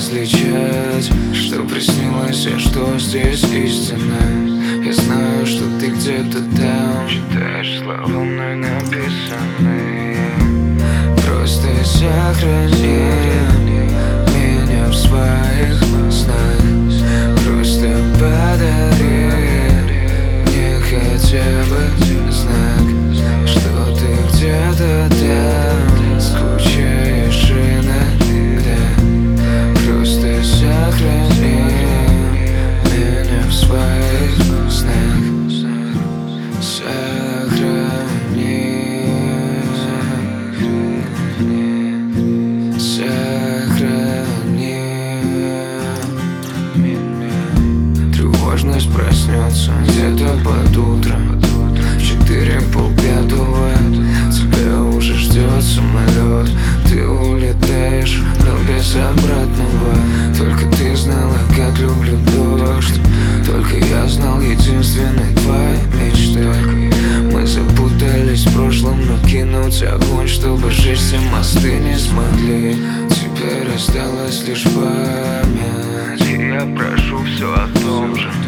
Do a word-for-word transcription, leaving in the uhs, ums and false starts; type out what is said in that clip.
различать, что приснилось и что здесь истина. Я знаю, что ты где-то там читаешь слова мной написанные. Просто сохрани меня в своих снах. Просто подари мне хотя бы знак, что ты где-то там скучаешь иногда. Просто сохрани меня в своих снах. Сохрани, сохрани меня. Тревожность проснется где-то под утро, в четыре полпятого. Тебя уже ждет самолет. Ты улетаешь, но без обратного. Только ты знала, как люблю дождь. Только я знал единственной твоей мечтой. Мы запутались в прошлом, но кинуть огонь, чтобы сжечь все мосты, не смогли. Теперь осталась лишь память, и я прошу все о том же.